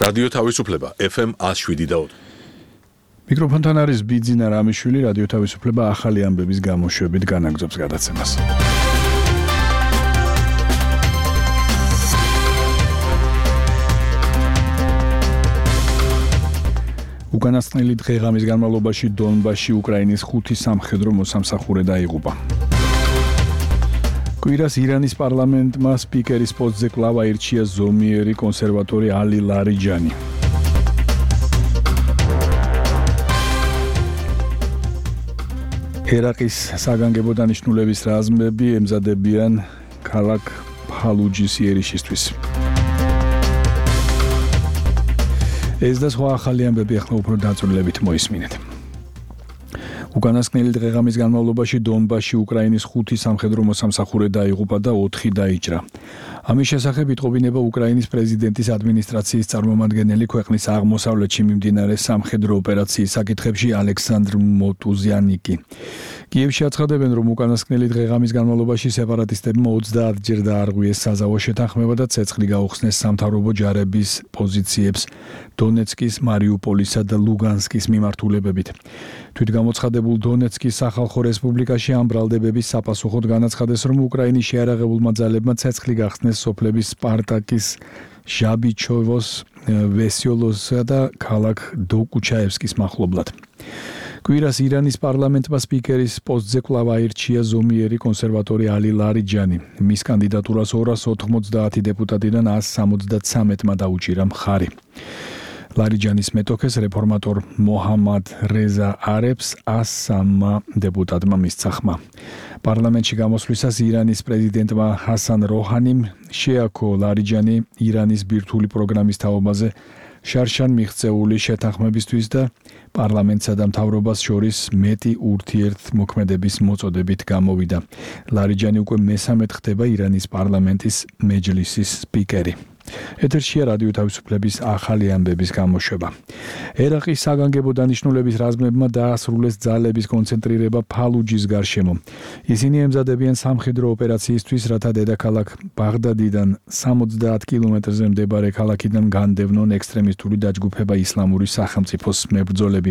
რადიო თავისუფლება FM 107.4. მიკროფონთან არის ბიძინა რამიშვილი, რადიო თავისუფლება ახალი ამბების გამოშვებით განაგრძობს გადაცემას. უკანასკნელი დღე-ღამის განმავლობაში დონბასში უკრაინის 5 სამხედრო მოსამსახურე დაიღუპა. კვირას ირანის პარლამენტმა სპიკერის პოსტზე კვლავ აირჩია ზომიერი კონსერვატორი ალი ლარიჯანი. ერაყის საგანგებო დანიშნულების რაზმები ემზადებიან ქალაქ ფალუჯის იერიშისთვის. ეს და სხვა ახალი ამბები ახლა უფრო დაწვრილებით მოისმინეთ. უკანასკნელი დღე-ღამის განმავლობაში დონბასში უკრაინის 5 სამხედრო მოსამსახურე დაიღუპა და 4 დაიჭრა. ამის შესახებ იტყობინება უკრაინის პრეზიდენტის ადმინისტრაციის წარმომადგენელი ქვეყნის აღმოსავლეთში მიმდინარე სამხედრო ოპერაციის საკითხებში ალექსანდრ მოტუზიანიკი. კიევში აცხადებენ, რომ უკანასკნელი დღე-ღამის განმავლობაში სეპარატისტებმა 30 ჯერ დაარღვიეს საზავო შეთანხმება და ცეცხლი გაუხსნეს სამთავრობო ჯარების პოზიციებს დონეცკის, მარიუპოლისა და ლუგანსკის მიმართულებებით. თვითგამოცხადებულ დონეცკის სახალხო რესპუბლიკაში ამ ბრალდებების საპასუხოდ განაცხადეს, რომ უკრაინის შეიარაღებულმა ძალებმა ცეცხლი გახსნეს სოფლების სპარტაკის, ჟაბიჩოვოს, ვესიოლოსა და ქალაქ დოკუჩაევსკის მახლობლად. კვირას ირანის პარლამენტმა სპიკერის პოსტზე კვლავ აირჩია ზომიერი კონსერვატორი ალი ლარიჯანი. მის კანდიდატურას 290 დეპუტატიდან 173-მა დაუჭირა მხარი. ლარიჯანის მეტოქეს რეფორმატორ მოჰამად რეზა არებს 103 დეპუტატმა მისცა ხმა. პარლამენტში გამოსვლისას ირანის პრეზიდენტმა ჰასან როჰანიმ შეაქო ლარიჯანი ირანის ბირთვული პროგრამის თაობაზე შარშან მიღწეული შეთანხმებისთვის და პარლამენტსა და მთავრობას შორის მეტი ურთიერთმოქმედების მოწოდებით გამოვიდა. ლარიჯანი უკვე მესამედ ხდება ირანის პარლამენტის მეჯლისის სპიკერი. ეთერშია რადიო თავისუფლების ახალი ამბების გამოშვება. ერაყის საგანგებო დანიშნულების რაზმებმა დაასრულეს ძალების კონცენტრირება ფალუჯის გარშემო. ისინი ემზადებიან სამხედრო ოპერაციისთვის, რათა დედაქალაქ ბაღდადიდან 70 კილომეტრზე მდებარე ქალაქიდან განდევნონ ექსტრემისტული დაჯგუფება ისლამური სახელმწიფოს მებრძოლები.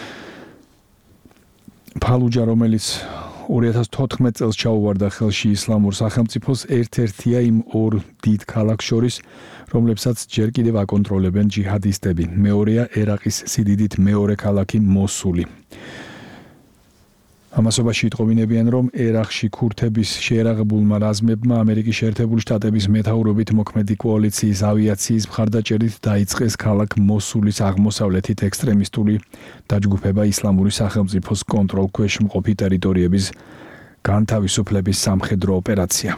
ფალუჯა, რომელიც 2014 წელს ჩაუვარდა ხელში ისლამურ სახელმწიფოს, ერთ-ერთია იმ ორ დიდ ქალაქს შორის, რომლებსაც ჯერ კიდევ აკონტროლებენ ჯიჰადისტები. მეორეა ერაყის სიდიდით მეორე ქალაქი მოსული. ამასობაში იტყობინებიან, რომ ერაყში ქურთების შეიარაღებულმა რაზმებმა ამერიკის შეერთებული შტატების მეთაურობით მოქმედი კოალიციის ავიაციის მხარდაჭერით დაიწყეს ქალაქ მოსულის აღმოსავლეთით ექსტრემისტული დაჯგუფება ისლამური სახელმწიფოს კონტროლქვეშ მყოფი ტერიტორიების განთავისუფლების სამხედრო ოპერაცია.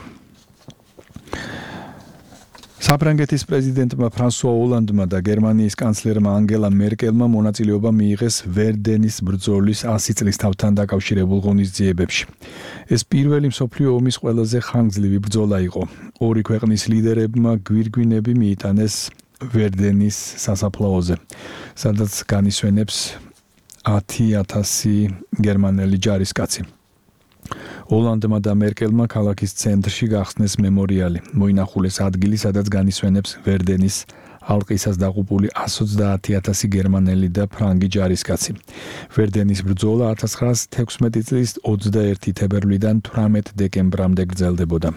საფრანგეთის პრეზიდენტმა ფრანსუა ოლანდმა და გერმანიის კანცლერმა ანგელა მერკელმა მონაწილეობა მიიღეს ვერდენის ბრძოლის 100 წლის თავთან დაკავშირებულ ღონისძიებებში. ეს პირველი მსოფლიო ომის ყველაზე ხანგრძლივი ბრძოლა იყო. ორი ქვეყნის ლიდერებმა გვირგვინები მიიტანეს ვერდენის სასაფლაოზე, სადაც განისვენებს 10,000 გერმანელი ჯარისკაცი. ოლანდმა და მერკელმა ქალაქის ცენტრში გახსნეს მემორიალი. მოინახულეს ადგილი, სადაც განისვენებს ვერდენის ალყისას დაღუპული 130,000 გერმანელი და ფრანგი ჯარისკაცი. ვერდენის ბრძოლა 1916 წლის 21 თებერვლიდან 18 დეკემბრამდე გრძელდებოდა.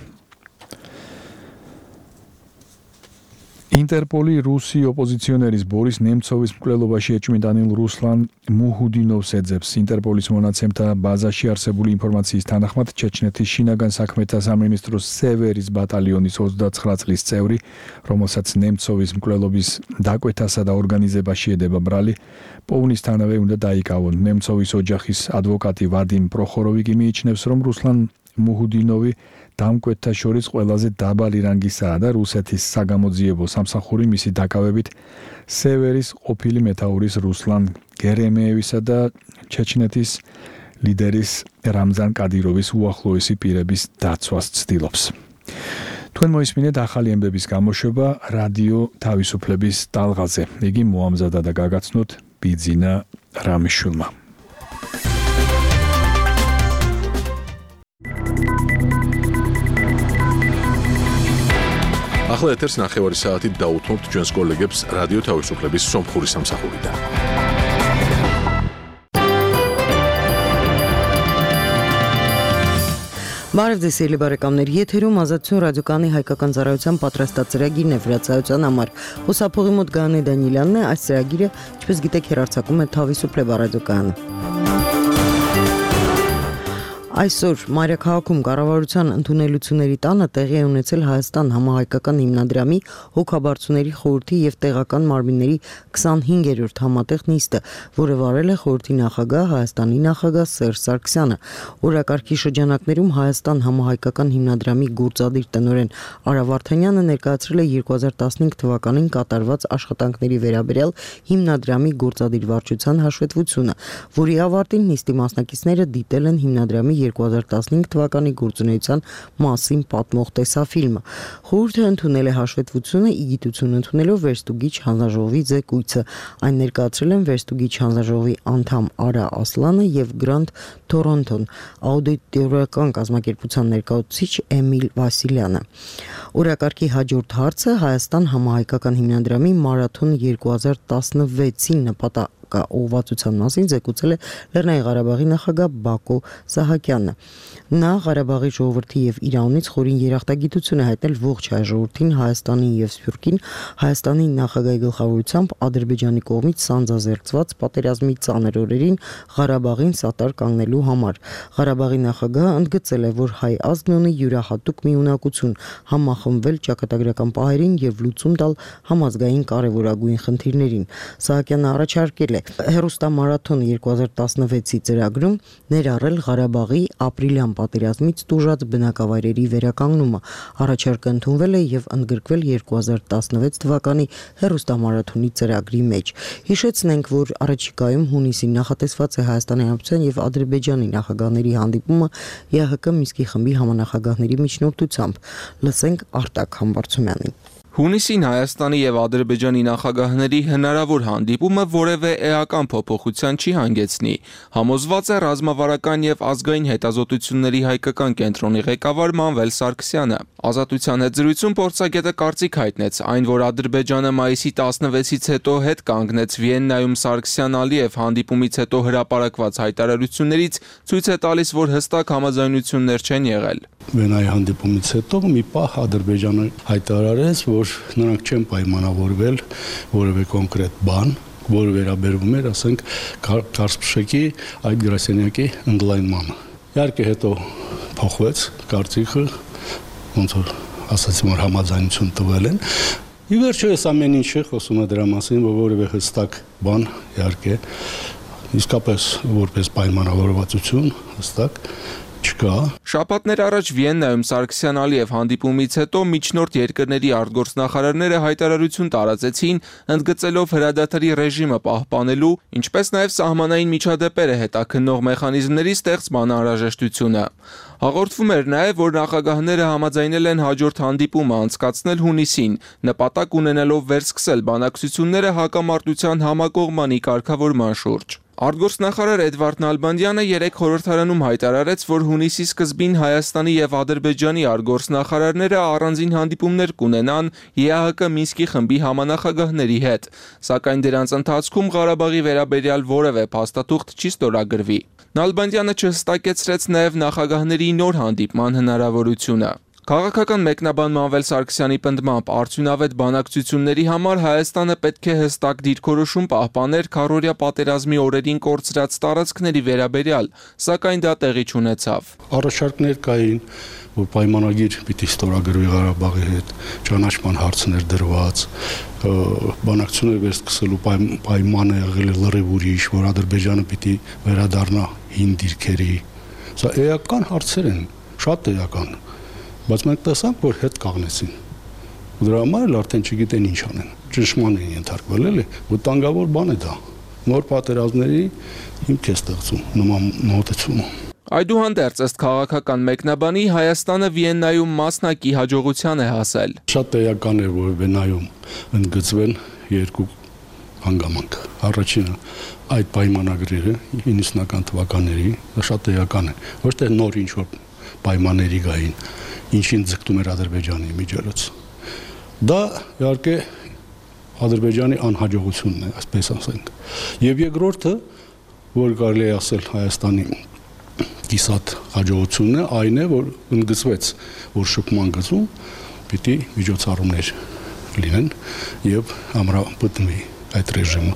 ინტერპოლი რუსი ოპოზიციონერის ბორის ნემცოვის მკვლელობაში ეჭვმიტანილ რუსლან მუჰუდინოვს ეძებს. ინტერპოლის მონაცემთა ბაზაში არსებული ინფორმაციის თანახმად, ჩეჩნეთის შინაგან საქმეთა სამინისტროს სევერის ბატალიონის 29 წლის წევრი, რომელსაც ნემცოვის მკვლელობის დაკვეთასა და ორგანიზებაში ედება ბრალი, პოუნისთანავე უნდა დაიკავონ. ნემცოვის ოჯახის ადვოკატი ვადიმ პროხოროვი კი მიიჩნევს, რომ რუსლან მუჰუდინოვი დამკვეთთა შორის ყველაზე დაბალი რანგისაა და რუსეთის საგამოძიებო სამსახური მისი დაკავებით სევერის ყოფილი მეთაურის რუსლან გერემეევისა და ჩეჩნეთის ლიდერის რამზან კადიროვის უახლოესი პირების დაცვას ცდილობს. თქვენ მოისმინეთ ახალი ამბების გამოშვება რადიო თავისუფლების ტალღაზე. იგი მოამზადა და გაგაცნოთ ბიძინა რამიშვილმა. ახლა ეთერს 9 საათით დაუთმობთ ჩვენს კოლეგებს რადიო თავისუფლების სომხური სამსახურიდან. Բարև ձեզ սիրելի բարեկամներ, եթերում ազատություն ռադիոկայանի հայկական ծառայության պատրաստած ծրագիրն է վրացայության համար։ Խոսափողի մոտ Գայանե Դանիելյանն է, այս ծրագիրը, ինչպես գիտեք, հեռարձակում է Თავისუფლება ռադիոկայանը։ Այսօր Մարիաքաղաքում կառավարության ընդունելությունների տանը տեղի է ունեցել Հայաստան համահայկական հիմնադրամի հոգաբարձուների խորհրդի եւ տեղական մարմինների 25-րդ համատեղ նիստը, որը վարել է խորհրդի նախագահ Հայաստանի նախագահ Սերժ Սարգսյանը։ Օրակարգի շրջանակներում Հայաստան համահայկական հիմնադրամի գործադիր տնօրեն Արա Վարդանյանը ներկայացրել է 2015 թվականին կատարված աշխատանքների վերաբերյալ հիմնադրամի գործադիր վարչության հաշվետվությունը, որի ավարտին նիստի մասնակիցները դիտել են հիմնադրամի 2015 թվականի գործունեության մասին պատմող տեսաֆիլմը։ Խորհուրդը ընդունել է հաշվետվությունը ի գիտություն ընդունելով Վերստուգիչ հանձնաժողովի զեկույցը։ Այն ներկայացրել են Վերստուգիչ հանձնաժողովի անդամ Արա Ասլանը եւ Գրանդ Թորոնտոն աուդիտորական կազմակերպության ներկայացուցիչ Էմիլ Վասիլյանը։ Օրակարգի հաջորդ հարցը Հայաստան համահայկական հիմնադրամի մարաթոն 2016-ին ուղղվածության մասին զեկուցել է Լեռնային Ղարաբաղի նախագահ Բակո Սահակյանը։ Նա Ղարաբաղի ժողովրդի եւ Իրանից խորին երախտագիտություն է հայտնել ողջ հայ ժողովրդին, Հայաստանին եւ Սփյուռքին, Հայաստանի նախագահի գլխավորությամբ Ադրբեջանի կողմից սանձազերծված պատերազմի ծանր օրերին Ղարաբաղին սատար կանգնելու համար։ Ղարաբաղի նախագահը ընդգծել է, որ հայ ազգն ունի յուրահատուկ մի ունակություն՝ համախմբվել ճակատագրական պահերին եւ լուծում տալ համազգային կարեւորագույն խնդիրներին։ Սահակյանը առաջարկել է հերոստամարաթոն 2016-ի ծրագրում ներառել Ղարաբաղի ապրիլյան պատերազմից տուժած բնակավայրերի վերականգնումը։ Առաջարկը ընդունվել է եւ ընդգրկվել 2016 թվականի հերոստամարաթոնի ծրագրի մեջ։ Հիշեցնենք, որ առաջիկայում հունիսին նախատեսված է Հայաստանի Հանրապետության եւ Ադրբեջանի նախագահների հանդիպումը ԵՀԿ Մինսկի խմբի համանախագահների միջնորդությամբ։ Լսենք Արտակ Համբարձումյանին։ Հունիսին Հայաստանի եւ Ադրբեջանի նախագահների հնարավոր հանդիպումը որևէ էական փոփոխության չի հանգեցնի, համոզված է ռազմավարական եւ ազգային հետազոտությունների հայկական կենտրոնի ղեկավար Մանվել Սարգսյանը։ Ազատության հետ զրույցում փորձագետը կարծիք հայտնեց, այն որ Ադրբեջանը մայիսի 16-ից հետո հետ կանգնեց Վիեննայում Սարգսյան-Ալիև հանդիպումից հետո հրապարակված հայտարարություններից ցույց է տալիս, որ հստակ համաձայնություններ չեն եղել։ Վիեննայի հանդիպումից հետո մի պահ Ադրբեջանը հայտարարեց, որ նրանք չեն պայմանավորվել որևէ կոնկրետ բան, որը վերաբերվում էր, ասենք, Կարսպշեկի այդ գրասենյակի ընդլայնմանը։ Իհարկե հետո փոխվեց կարծիքը, ոնց որ ասացին, որ համաձայնություն տվել են։ Ի վերջո այս ամեն ինչը խոսում է դրա մասին, որ որևէ հստակ բան, իհարկե, իսկապես որպես պայմանավորվածություն հստակ չկա։ Շաբաթներ առաջ Վիեննայում Սարգսյան-Ալիև հանդիպումից հետո միջնորդ երկրների արտգործնախարարները հայտարարություն տարածեցին, ընդգծելով հրադադարի ռեժիմը պահպանելու, ինչպես նաև սահմանային միջադեպերը հետաքննող մեխանիզմների ստեղծման անհրաժեշտությունը։ Հաղորդվում էր նաև, որ նախագահները համաձայնել են հաջորդ հանդիպումը անցկացնել հունիսին, նպատակ ունենալով վերսկսել բանակցությունները հակամարտության համակողմանի կարգավորման շուրջ։ Արտգործնախարար Էդվարդ Նալբանդյանը երեկ խորհրդարանում հայտարարեց, որ հունիսի սկզբին Հայաստանի եւ Ադրբեջանի արտգործնախարարները առանձին հանդիպումներ կունենան ԵԱՀԿ Մինսկի խմբի համանախագահների հետ, սակայն դրանց ընթացքում Ղարաբաղի վերաբերյալ որևէ փաստաթուղթ չի ստորագրվի։ Նալբանդյանը չհստակեցրեց նաև նախագահների նոր հանդիպման հնարավորությունը։ Քաղաքական մեկնաբան Մանվել Սարգսյանի պնդմամբ արդյունավետ բանակցությունների համար Հայաստանը պետք է հստակ դիրքորոշում պահպաներ քառօրյա պատերազմի օրերին կորցրած տարածքների վերաբերյալ, սակայն դա տեղի չունեցավ։ Առաջարկներ կային, որ պայմանագիր պիտի ստորագրվի Ղարաբաղի հետ, ճանաչման հարցներ դրված, բանակցություններ վերսկսելու պայմանը եղել է լրիվ ուրիշ, որ Ադրբեջանը պիտի վերադառնա հին դիրքերի։ Սա էական հարցեր են, շատ էական։ Բայց մենք տեսանք, որ հետ կանգնեցին։ Դրա համար էլ արդեն չգիտեն ինչ անեն։ Ճնշման են ենթարկվել, էլի, վտանգավոր բան է դա։ Նոր պատերազմների հիմք է ստեղծում նման մոտեցումը։ Այդուհանդերձ, ըստ քաղաքական մեկնաբանի, Հայաստանը Վիեննայում մասնակի հաջողության է հասել։ Շատ էական է, որ Վիեննայում ընդգծվեն երկու հանգամանք։ Առաջինը այդ պայմանագրերը 90-ական թվականների, դա շատ էական է։ Ոչ թե նոր ինչ-որ պայմանների գային, ինչին ձգտում էր Ադրբեջանի միջոցով։ Դա իհարկե Ադրբեջանի անհաջողությունն է, այսպես ասենք։ Եվ երկրորդը, որ կարելի է ասել Հայաստանի կիսատ հաջողությունն է, այն է, որ ընդգծվեց, որ շփման գծում պիտի միջոցառումներ լինեն եւ ամրապնդվի այդ ռեժիմը։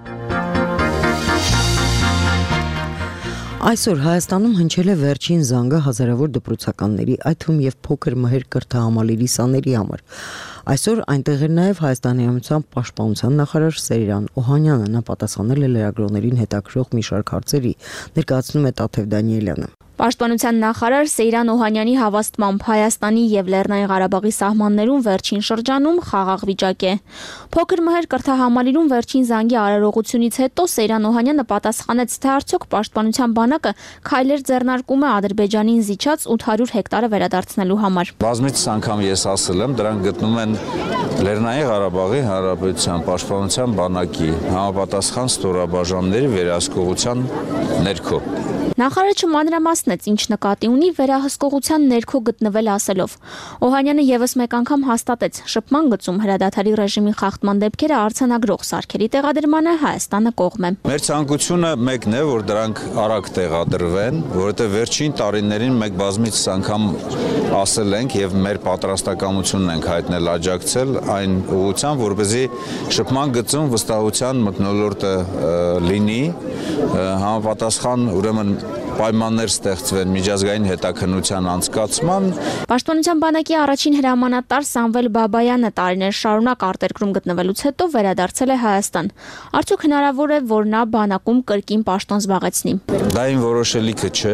Այսօր Հայաստանում հնչել է վերջին զանգը հազարավոր դպրոցականների, այդ թվում եւ փոքր մհեր կրթահամալիրի սաների համար։ Այսօր այնտեղ էր նաեւ Հայաստանի Հանրապետության Պաշտպանության նախարար Սեյրան Օհանյանը, նա պատասխանել է լրագրողներին հետաքրող մի շարք հարցերի, ներկայացնում է Տաթև Դանիելյանը։ Պաշտպանության նախարար Սեյրան Օհանյանի հավաստմամբ Հայաստանի եւ Լեռնային Ղարաբաղի սահմաններում վերջին շրջանում խաղաղ վիճակ է։ Փոքր մհեր կրթահամալիրում վերջին զանգի արարողությունից հետո Սեյրան Օհանյանը պատասխանեց, թե արդյոք Պաշտպանության բանակը քայլեր ձեռնարկում է Ադրբեջանին զիջած 800 հեկտարը վերադարձնելու համար։ Բազմիցս անգամ ես ասել եմ, դրանք գտնում են Լեռնային Ղարաբաղի Հանրապետության Պաշտպանության բանակի համապատասխան ստորաբաժանումների վերահսկողության ներքո։ Նախարարը մանրամասնեց, ինչ նկատի ունի վերահսկողության ներքո գտնվել ասելով։ Օհանյանը եւս մեկ անգամ հաստատեց, շփման գծում հրադադարի ռեժիմի խախտման դեպքերը արձանագրող սարքերի տեղադրմանը Հայաստանը կողմ է։ Մեր ցանկությունը մեկն է, որ դրանք արագ տեղադրվեն, որովհետեւ վերջին տարիներին մենք բազմիցս անգամ ասել ենք եւ մեր պատրաստակամությունն ենք հայտնել աջակցել այն ուղղությամբ, որպեսզի շփման գծում վստահության մթնոլորտը լինի, համապատասխան ուրեմն պայմաններ ստեղծվեն միջազգային հետաքննության անցկացման։ Պաշտպանության բանակի առաջին հրամանատար Սամվել Բաբայանը տարիներ շարունակ արտերկրում գտնվելուց հետո վերադարձել է Հայաստան։ Արդյոք հնարավոր է, որ նա բանակում կրկին պաշտոն զբաղեցնի։ Դա իմ որոշելիքը չէ։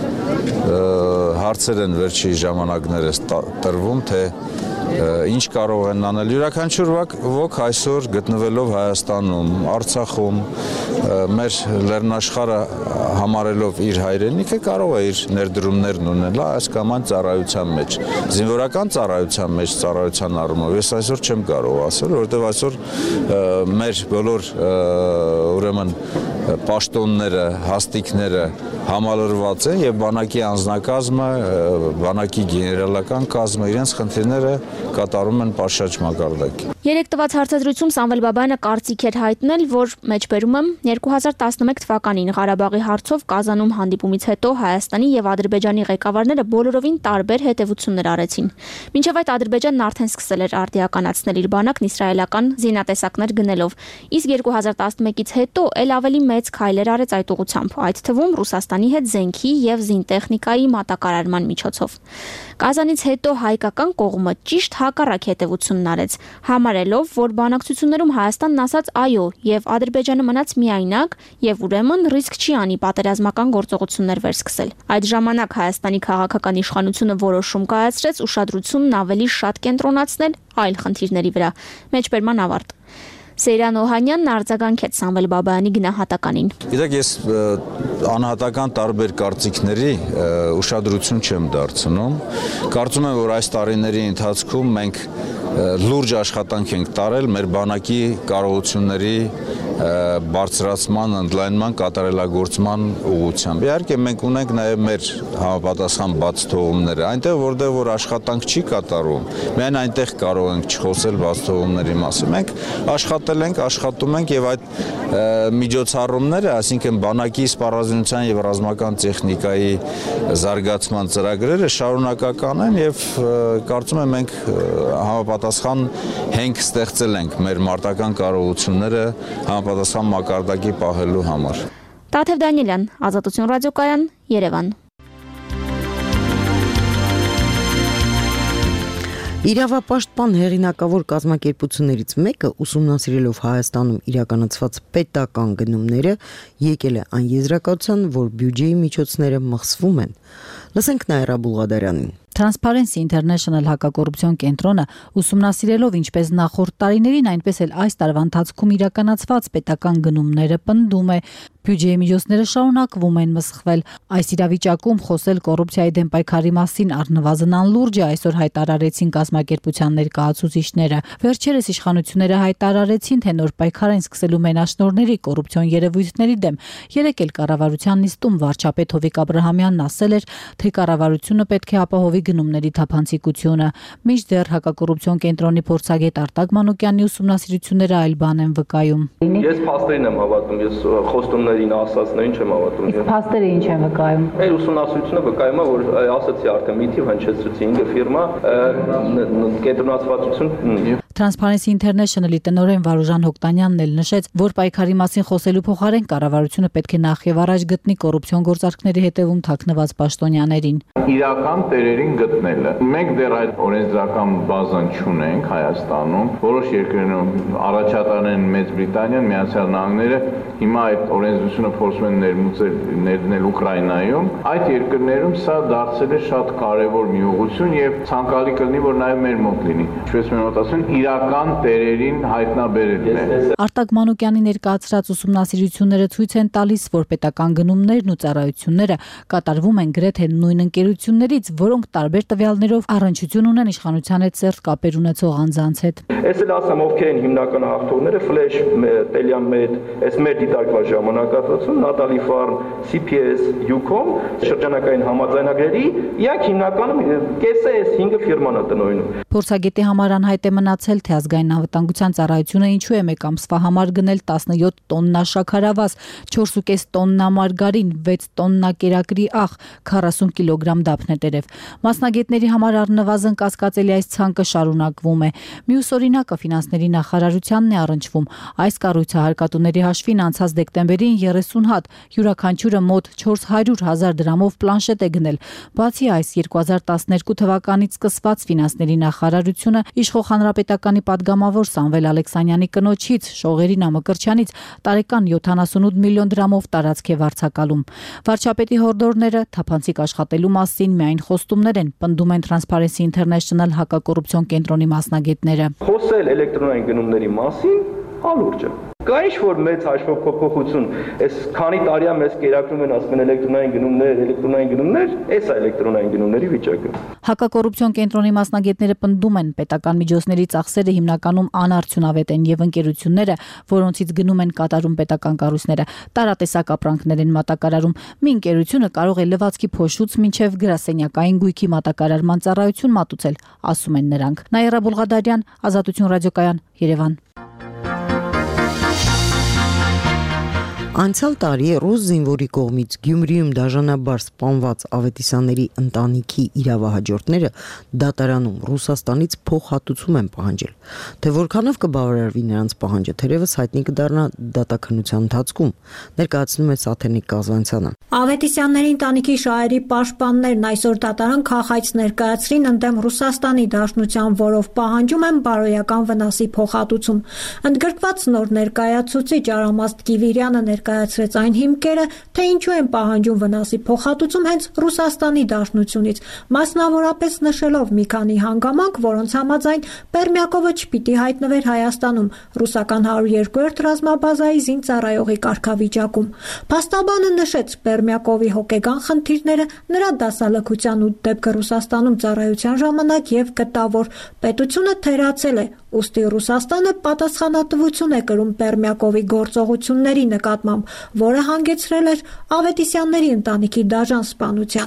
Հարցեր են վերջի ժամանակներս տրվում, թե ինչ կարող են անել յուրաքանչյուր ոք այսօր գտնվելով Հայաստանում, Արցախում, մեր լեռնաշխարհը համարելով իր հայրենիքը կարող է իր ներդրումներն ունել այս կամ այն ծառայության մեջ, զինվորական ծառայության մեջ, ծառայության առումով ես այսօր չեմ կարող ասել, որովհետև այսօր մեր բոլոր ուրեմն պաշտոնները, հաստիկները համալրված են եւ բանակի անձնակազմը, բանակի գեներալական կազմը իրենց խնդիրները կատարում են պատշաճ մակարդակի։ Երեք տված հարցազրույցում Սամվել Բաբայանը կարծիք էր հայտնել, որ մեջբերում եմ 2011 թվականին Ղարաբաղի հարցով Կազանում հանդիպումից հետո Հայաստանի եւ Ադրբեջանի ղեկավարները բոլորովին տարբեր հետևություններ արեցին։ Մինչև այդ Ադրբեջանն արդեն սկսել էր արդիականացնել իր բանակն իսրայելական զինատեսակներ գնելով, իսկ 2011-ից հետո ել ավելի մեծ քայլեր արեց այդ ուղղությամբ, այդ թվում Ռուսաստանի հետ զենքի եւ զինտեխնիկայի մատակարարման միջոցով։ Կազանից հետո հայկական կողմը ճիշտ հակառակ հետևությունն արեց, համարելով, որ բանակցություններում Հայաստանն ասաց այո եւ Ադրբեջանը մնաց միայնակ եւ ուրեմն ռիսկ չի անի պատերազմական գործողություններ վերսկսել։ Այդ ժամանակ Հայաստանի քաղաքական իշխանությունը որոշում կայացրեց ուշադրությունն ավելի շատ կենտրոնացնել այլ խնդիրների վրա։ Մեջբերման ավարտ։ Սեյրան Օհանյանն արձագանքեց Սամվել Բաբայանի գնահատականին։ Գիտեք, ես անհատական տարբեր կարծիքների ուշադրություն չեմ դարձնում։ Կարծում եմ, որ այս տարիների ընթացքում մենք լուրջ աշխատանք ենք տարել մեր բանակի կարողությունների բարձրացման, ընդլայնման, կատարելագործման ուղղությամբ։ Իհարկե մենք ունենք նաև մեր համապատասխան բաց թողումները։ Այնտեղ որտեղ որ աշխատանք չի կատարվում, միայն այնտեղ կարող ենք չխոսել բաց թողումների մասին։ Մենք աշխատել ենք, աշխատում ենք եւ այդ միջոցառումները, այսինքն բանակի սպառազինության եւ ռազմական տեխնիկայի զարգացման ծրագրերը շարունակական են եւ կարծում եմ մենք համապատասխան հենք ստեղծել ենք մեր մարտական կարողությունները համապատասխան մակարդակի պահելու համար։ Տաթև Դանիելյան, Ազատություն ռադիոկայան, Երևան։ Իրավապաշտպան հեղինակավոր կազմակերպություններից մեկը ուսումնասիրելով Հայաստանում իրականացված պետական գնումները եկել է այն եզրակացության, որ բյուջեի միջոցները մխսվում են։ Լսենք Նաիրա Բուլղադարյանին։ Transparency International հակակոռուպցիոն կենտրոնը ուսումնասիրելով ինչպես նախորդ տարիներին, այնպես էլ այս տարվա ընթացքում իրականացված պետական գնումները պնդում է, բյուջեի միջոցները շարունակվում են մսխվել։ Այս իրավիճակում խոսել կոռուպցիայի դեմ պայքարի մասին առնվազն անլուրջ է, այսօր հայտարարեցին կազմակերպության ներկայացուցիչները։ Վերջերս իշխանությունները հայտարարեցին, թե նոր պայքար են սկսելու մենաշնորհների կոռուպցիոն երևույթների դեմ։ Երեկ էլ կառավարության նիստում վարչապետ Հովիկ Աբրահամյանն ասել էր, թե կառավարությունը պետք է ապահովի գնումների թափանցիկությունը։ Մինչդեռ հակակոռուպցիոն կենտրոնի փորձագետ Արտակ Մանուկյանի ուսումնասիրությունները այլ բան են վկայում։ Ես փաստերին եմ հավատում, ես խոստումներին ասածներին չեմ հավատում։ Փաստերը ինչ են վկայում։ Այդ ուսումնասիրությունը վկայում է, որ ասացի արդեն մի թիվ հնչեցրեցի 5 ֆիրմա կենտրոնացվածություն ունի։ Transparency International-ի տնօրեն Վարուժան Հոկտանյանն էլ նշեց, որ պայքարի մասին խոսելու փոխարեն կառավարությունը պետք է նախ եւ առաջ գտնի կոռուպցիոն գործարքների հետևում թաքնված պաշտոնյաներին։ Իրական տերերին գտնելը։ Մենք դեռ այդ օրենսդրական բազան չունենք Հայաստանում, որոշ երկրներում առաջատարն են Մեծ Բրիտանիան, Միացյալ Նահանգները, հիմա այդ օրենսդրությունը փորձում են ներդնել Ուկրաինայում։ Այդ երկրներում սա դարձել է շատ կարևոր մի ուղղություն եւ ցանկալի կլինի, որ նաեւ մեր մոտ լինի։ Ինչպես մենք ասում ենք, իրական տերերին հայտնաբերելն է։ Արտակ Մանուկյանի ներկայացրած ուսումնասիրությունները ցույց են տալիս, որ պետական գնումներն ու ծառայությունները կատարվում են գրեթե նույն ընկերություններից, որոնք տարբեր տվյալներով առնչություն ունեն իշխանության հետ սերտ կապեր ունեցող անձանց հետ։ Ես էլ ասեմ, ովքեր են հիմնական հաղթողները, Flash, Teliamed, այս մեր դիտարկված ժամանակահատվածում, Natalie Farm, CPS, Ucom, շրջանակային համաձայնագրերի, իրանք հիմնականում կեսը այս 5 ֆիրման է տնօրինում։ Փորձագետի համար անհայտ է մնացել, թե ազգային անվտանգության ծառայությունը ինչու է մեկ ամսվա համար գնել 17 տոննա շաքարավազ, 4.5 տոննա մարգարին, 6 տոննա կերակրի աղ, 40 կիլոգրամ դափնետերև։ Մասնագետների համար առնվազն կասկածելի այս ցանկը շարունակվում է։ Մյուս օրինակը ֆինանսների նախարարությանն է առնչվում։ Այս կառույցը հարկատուների հաշվին անցած դեկտեմբերին 30 հատ, յուրաքանչյուրը մոտ 400,000 դրամով պլանշետ է գնել։ Բացի այս 2012 թվականից սկսված ֆինանսների նախարարությունը իշխող հանրապետականի падգամավոր Սամվել Ալեքսանյանի կնոջից Շողերի Նամակրչյանից տարեկան 78 միլիոն դրամով տարածք է վարձակալում։ Վարչապետի հորդորները թափանցիկ աշխատելու մասին միայն խոստումներ են, պնդում են Transparency International հակակոռուպցիոն կենտրոնի մասնագետները։ Խոսել էլեկտրոնային գնումների մասին անուրջ է։ Կա ինչ-որ մեծ հաշվով փոփոխություն, այս քանի տարիա մեզ կերակրում են ասում են էլեկտրոնային գնումներ, այս է էլեկտրոնային գնումների վիճակը։ Հակակոռուպցիոն կենտրոնի մասնագետները պնդում են, պետական միջոցների ծախսերը հիմնականում անարդյունավետ են եւ ընկերությունները, որոնցից գնում են կատարում պետական կառույցները, տարատեսակ ապրանքներ են մատակարարում։ Մի ընկերությունը կարող է լվացքի փոշուց մինչեւ գրասենյակային գույքի մատակարարման ծառայություն մատուցել, ասում են նրանք։ Նաիրա Բուլղադարյան, Ազատություն ռադիոկայան, Երևան։ Անցյալ տարի ռուս զինվորի կողմից Գյումրիում դաժանաբար սպանված Ավետիսյանների ընտանիքի իրավահաջորդները դատարանում Ռուսաստանից փոխհատուցում են պահանջել։ Թե որքանով կբավարարվի նրանց պահանջը, թերևս հայտնի կդառնա դատաքննության ընթացքում, ներկայացնում է Սաթենիկ Կազանցյանը։ Ավետիսյանների ընտանիքի շահերի պաշտպաններն այսօր դատարան քաղաքից ներկայացրին ընդդեմ Ռուսաստանի Դաշնության, որով պահանջում են բարոյական վնասի փոխհատուցում։ Ընդգրկված նոր ներկայացուցիչ Արամաստ Կիվիրյանը ներկայացրեց այն հիմքերը, թե ինչու են պահանջում վնասի փոխհատուցում հենց Ռուսաստանի Դաշնությունից, մասնավորապես նշելով մի քանի հանգամանք, որոնց համաձայն Պերմյակովը չպիտի հայտնվեր Հայաստանում ռուսական 102-րդ ռազմաբազայի զինծառայողի կարգավիճակում։ Փաստաբանը նշեց Պերմյակովի հոգեգան խնդիրները, նրա դասալքության ու դեպքը Ռուսաստանում ծառայության ժամանակ եւ գտավ, որ պետությունը թերացել է, ուստի Ռուսաստանը պատասխանատվություն է կրում Պերմյակովի գործողությունների նկատմամբ, որը հանգեցրել էր Ավետիսյանների ընտանիքի դաժան սպանության։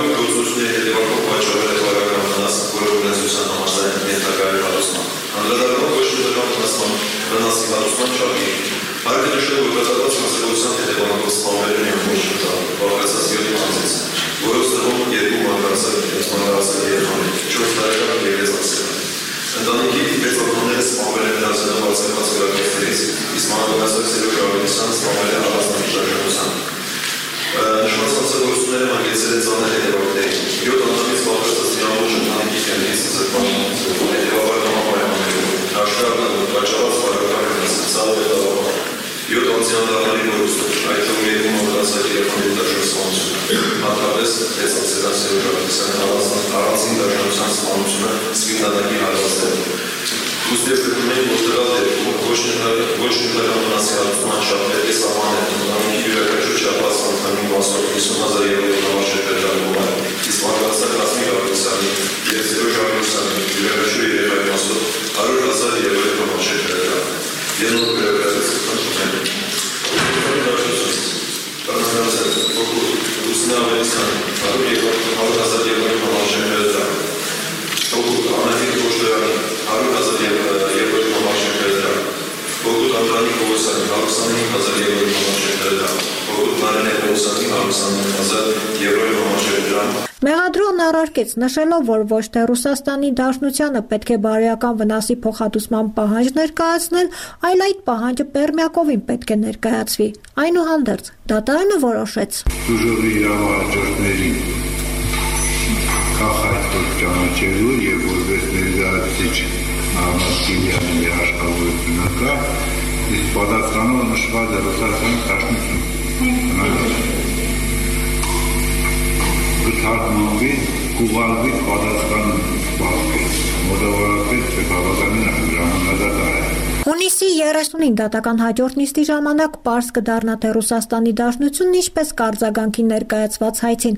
Ընտանիքի պետականները սպանվել են դասերով արձակված գրակետներից, իսկ մանրամասնակ Սերժ Ավետիսյանը սպանվել է առանձնահատուկ շարժումությամբ։ Նշված հանցագործությունները հանգեցրել են ծանր հետևանքների։ 7 անդամից բաղկացած մի ամբողջ ընտանիքի կյանքից զրկման հետևաբար համապայմաններում, հաշվառնալով պատճառած բարոյական վնասը հետավաբար։ 7 անձյան դառնալի կորուստը, այդ թվում երկու մահացած երեխաների դաշնի սպանությունը, հատկապես հետսացելան Սերժ Ավետիսյանի առանձին դաշնության սպանությունը Սվիտանակի հարվածներում։ Ուստի պետք է որտեղալ դեպքում ոչ նույնական վնասի հարուցման շատ պետք է սահմանել ընտանիքի յուրաքանչյուր չափած անդամի մասով 50,000 եվրո համարժեք տրամադրումը, իսկ մահացած Ռազմիկ Ավետիսյանի և Սերժ Ավետիսյանի յուրաքանչյուր երեխայի մասով 100,000 եվրո համարժեք տրամադրումը։ Եվ նոր բյուրոկրատիա խնդիրներ։ Ռուսնա Ավետիսյանի 100,000 եվրո համարժեք տրամադրումը Հիմնադրողն առարկեց, նշելով, որ ոչ թե Ռուսաստանի Դաշնությանը պետք է բարոյական վնասի փոխհատուցման պահանջ ներկայացնել, այլ այդ պահանջը Պերմյակովին պետք է ներկայացվի։ Այնուհանդերձ, դատարանը որոշեց. Ուժովի իրավահաջորդների քաղաքացիական ճանաչելու եւ որպես ներկայացուցիչ Նահմասկիլյանի աշխատանքը իսկ պատասխանողը նշված է Ռուսաստանի Դաշնություն։ Թարգմանվի, կուղարկվի պատասխանը սպասվի, մոտավորապես բավականին ժամանակատար է։ Հունիսի 30-ին դատական հաջորդ նիստի ժամանակ պարզ կդառնա, թե Ռուսաստանի Դաշնությունն ինչպես կարձագանքի ներկայացված հայցին։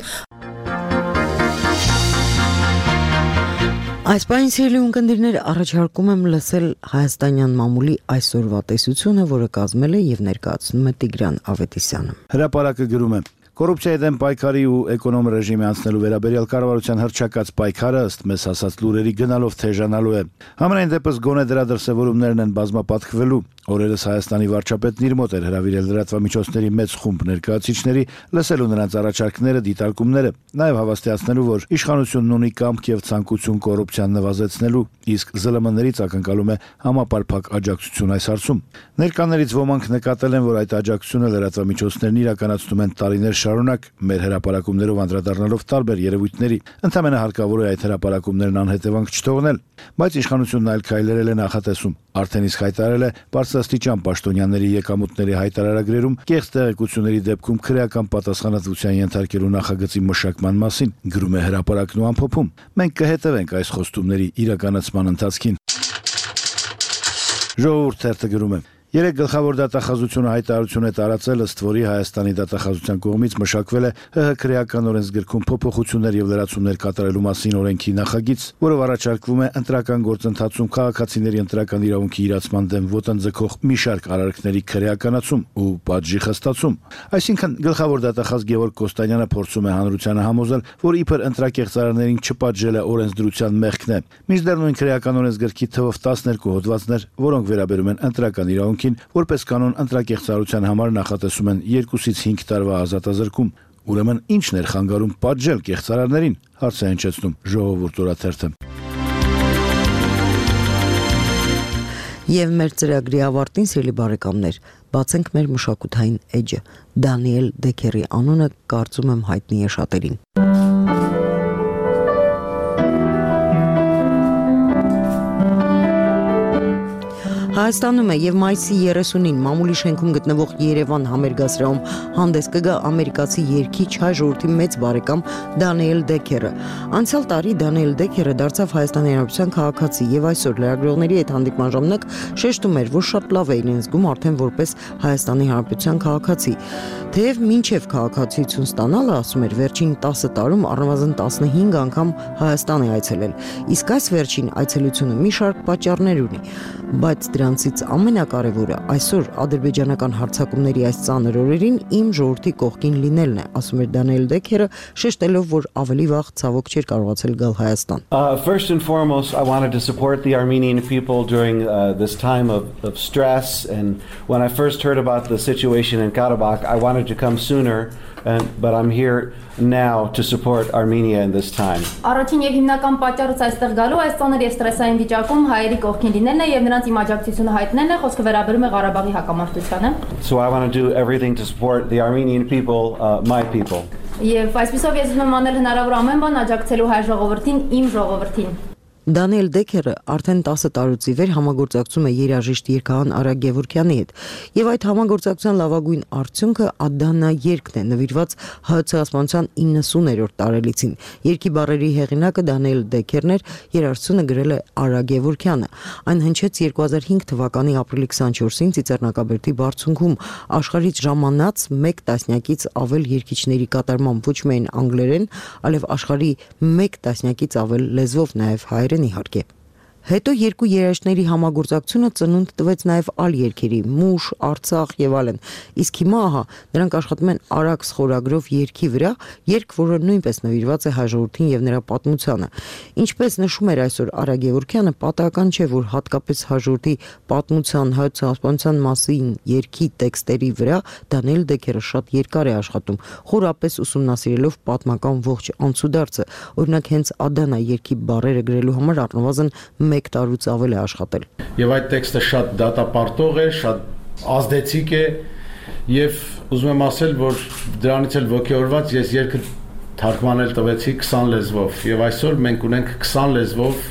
Այս պահին սիրելի ունկնդիրներ, առաջարկում եմ լսել հայաստանյան մամուլի այսօրվա տեսությունը, որը կազմել է եւ ներկայացնում է Տիգրան Ավետիսյանը։ Հրապարակը գրում է. Կոռուպցիայի դեմ պայքարի ու էկոնոմ ռեժիմի անցնելու վերաբերյալ կառավարության հռչակած պայքարը ըստ մեզ ասած լուրերի գնալով թեժանալու է։ Համենայն դեպս գոնե դրա դրսևորումներն են բազմապատկվելու։ Օրերս Հայաստանի վարչապետն իր մոտ էր հրավիրել լրատվամիջոցների մեծ խումբ ներկայացուցիչների, լսելու նրանց առաջարկները, դիտարկումները, նաև հավաստիացնելու, որ իշխանությունն ունի կամք եւ ցանկություն կոռուպցիան նվազեցնելու, իսկ ԶԼՄ-ներից ակնկալում է համապարփակ աջակցություն այս հարցում։ Ներկաներից ոմանք նկատել են, որ այդ աջակցությունը լրատվամիջոցներն իրականացնում են տարիներ շարունակ, մեր հրապարակումներով անդրադառնալով տարբեր երևույթների, ընդհանրապես հարկավոր է այդ հրապարակումներն անհետևանք չթողնել, բայց իշխանությունն այլ քայլերել է նախատեսում, արդեն իսկ հայտարարել է բարձրաստիճան պաշտոնյաների եկամուտների հայտարարագրերում կեղծ տեղեկությունների դեպքում քրեական պատասխանատվության ենթարկելու նախագծի մշակման մասին, գրում է հրապարակն ու ամփոփում։ Մենք կհետևենք այս խոստումների իրականացման ընթացքին։ Ժողովուրդ թերթը գրում է. Երեք գլխավոր դատախազությունը հայտարարություն է տարածել, ըստ որի Հայաստանի դատախազության կողմից մշակվել է ՀՀ քրեական օրենսգրքում փոփոխություններ եւ լրացումներ կատարելու մասին օրենքի նախագիծ, որով առաջարկվում է ընտրական գործընթացում քաղաքացիների ընտրական իրավունքի իրացման դեմ ոտնձգող մի շարք արարքների քրեականացում ու պատժի խստացում։ Այսինքն գլխավոր դատախազ Գևորգ Կոստանյանը փորձում է հանրությանը համոզել, որ իբր ընտրակեղծարարներին չպատժել է օրենսդրության մեղքն է։ Մինչդեռ նույն քրեական օրենսգրքի թվով 12 հոդվածներ, որոնք վերաբերում են ընտրական իրավունքին, որպես կանոն ընտրակեղծարարության համար նախատեսում են 2-ից 5 տարվա ազատազրկում։ Ուրեմն ի՞նչն էր խանգարում պատժել կեղծարարներին, հարց է հնչեցնում Ժողովուրդ օրաթերթը։ Եվ մեր ծրագրի ավարտին, սիրելի բարեկամներ, բացենք մեր մշակութային էջը։ Դանիել Դեքերի անունը կարծում եմ հայտնի է շատերին։ Հայաստանում է եւ մայիսի 30-ին մամուլի շենքում գտնվող Երևան համերգասրահում հանդես կգա ամերիկացի երգիչ հայ ժողովրդի մեծ բարեկամ Դանիել Դեքերը։ Անցյալ տարի Դանիել Դեքերը դարձավ Հայաստանի Հանրապետության քաղաքացի եւ այսօր լրագրողների հետ հանդիպման ժամանակ շեշտում էր, որ շատ լավ է իրեն զգում արդեն որպես Հայաստանի Հանրապետության քաղաքացի։ Թեև մինչև քաղաքացիություն ստանալը, ասում էր, վերջին 10 տարում առնվազն 15 անգամ Հայաստան է այցելել։ Իսկ այս վերջին այցելությունը մի շարք պատճառներ ունի, բայց դրանցից ամենակարևորը այսօր ադրբեջանական հարձակումների այս ծանր օրերին իմ ժողովրդի կողքին լինելն է, ասում էր Դանիել Դեքերը, շեշտելով, որ ավելի վաղ ցավոք չէր կարողացել գալ Հայաստան։ First and foremost, I wanted to support the Armenian people during this time of stress, and when I first heard about the situation in Karabakh, I wanted to come sooner, but I'm here now to support Armenia in this time. Առաջին եւ հիմնական պատճառը այստեղ գալու այս ծանր եւ ստրեսային վիճակում հայերի կողքին լինելն է եւ նրանց իմ աջակցությունը հայտնելն է, խոսքը վերաբերում է Ղարաբաղի հակամարտությանը։ So I want to do everything to support the Armenian people, my people. Եվ այսպեսով ես ուզում եմ անել հնարավոր ամեն բան աջակցելու հայ ժողովրդին, իմ ժողովրդին։ Դանիել Դեքերը արդեն 10 տարուց ի վեր համագործակցում է երաժիշտ երգահան Արա Գևորգյանի հետ, եւ այդ համագործակցության լավագույն արդյունքը Ադանա երգն է, նվիրված ՀՀ ցեղասպանության 90-րդ տարելիցին։ Երգի բառերի հեղինակը Դանիել Դեքերն էր, երաժշտությունը գրել է Արա Գևորգյանը։ Այն հնչեց 2005 թվականի ապրիլի 24-ին Ծիծեռնակաբերդի բարձունքում, աշխարհից ժամանած 1 տասնյակից ավել երգիչների կատարմամբ, ոչ միայն անգլերեն, այլև աշխարհի 1 տասնյակից ավել լեզվով, նաեւ հայերեն իհարկե։ Հետո երկու երաժիշտների համագործակցությունը ծնունդ տվեց նաև այլ երգերի՝ Մուշ, Արցախ եւ այլն։ Իսկ հիմա ահա նրանք աշխատում են Արաքս խորագրով երգի վրա, երգ, որը նույնպես նվիրված է հայ ժողովրդին եւ նրա պատմությանը։ Ինչպես նշում էր այսօր Արա Գևորգյանը, պատահական չէ, որ հատկապես հայ ժողովրդի պատմության, հայ ցեղասպանության մասին երգի տեքստերի վրա Դանիել Դեքերը շատ երկար է աշխատում, խորապես ուսումնասիրելով պատմական ողջ անցուդարձը։ Օրինակ հենց Ադանա երգի բառերը գրելու համար առնվազն 1 տարուց ավել է աշխատել։ Եվ այդ տեքստը շատ դատապարտող է, շատ ազդեցիկ է եւ ուզում եմ ասել, որ դրանից էլ ոգեորված ես երգը թարգմանել տվեցի 20 լեզվով եւ այսօր մենք ունենք 20 լեզվով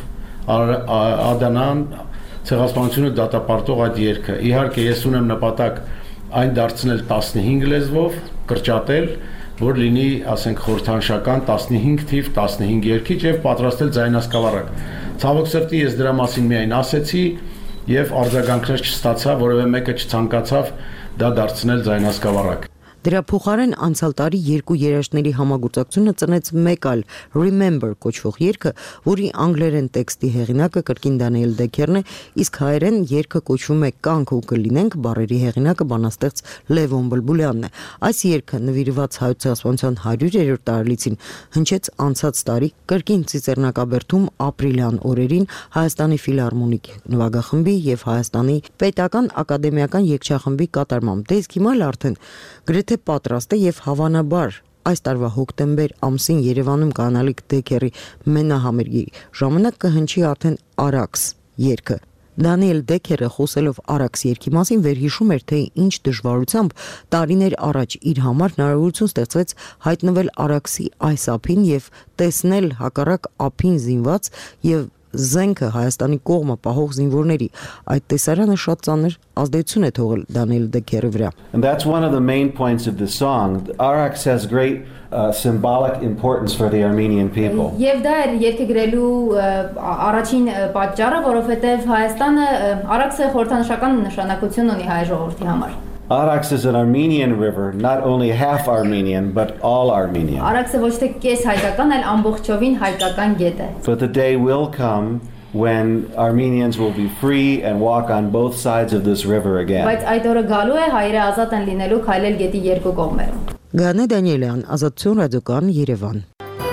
Ադանան ցեղասպանությունը դատապարտող այդ երգը։ Իհարկե ես ունեմ նպատակ այն դարձնել 15 լեզվով, կրճատել, որ լինի, ասենք, խորհրդանշական 15 թիվ, 15 երգիչ եւ պատրաստել ձայնասկավառակ։ Ցավոք սրտի ես դրա մասին միայն ասեցի եւ արձագանքներ չստացա, որովհետեւ մեկը չցանկացավ դա դարձնել ձայնասկավառակ։ Դրա փոխարեն անցյալ տարի երկու երաժիշտների համագործակցությունը ծնեց մեկ այլ Remember կոչվող երգը, որի անգլերեն տեքստի հեղինակը կրկին Դանիել Դեքերն է, իսկ հայերեն երգը կոչվում է Կանք ու կլինենք, բառերի հեղինակը բանաստեղծ Լևոն Բլբուլյանն է։ Այս երգը նվիրված հայոց ցեղասպանության 100-րդ տարելիցին հնչեց անցած տարի կրկին Ծիծեռնակաբերդում ապրիլյան օրերին Հայաստանի ֆիլհարմոնիկ նվագախմբի եւ Հայաստանի պետական ակադեմիական երգչախմբի կատարմամբ։ Դե իսկ հիմա արդեն գրեթե պատրաստ է եւ հավանաբար այս տարվա հոկտեմբեր ամսին Երևանում կանալիք Դեքերի մենահամերգի ժամանակ կհնչի արդեն Արաքս երգը։ Դանիել Դեքերը խոսելով Արաքս երգի մասին վերհիշում էր, թե ինչ դժվարությամբ տարիներ առաջ իր համար հնարավորություն ստեղծվեց հայտնվել Արաքսի այս ափին եւ տեսնել հակառակ ափին զինված եւ զենքը Հայաստանի կողմը պահող զինվորների։ Այդ տեսարանը շատ ծանր ազդեցություն է թողել Դանիել Դեքերի վրա։ And that's one of the main points of the song. Araks has great symbolic importance for the Armenian people. Եվ դա էր երգը գրելու առաջին պատճառը, որովհետև Հայաստանը Արաքսը խորհրդանշական նշանակություն ունի հայ ժողովրդի համար։ Araks is an Armenian river, not only half Armenian, but all Armenian. Արաքսը ոչ թե կես հայկական, այլ ամբողջովին հայկական գետ է։ But the day will come when Armenians will be free and walk on both sides of this river again. Բայց այդ օրը գալու է հայերը ազատ են լինելու քայլել գետի երկու կողմերում։ Գանե Դանիելյան, Ազատություն ռադիոկան, Երևան։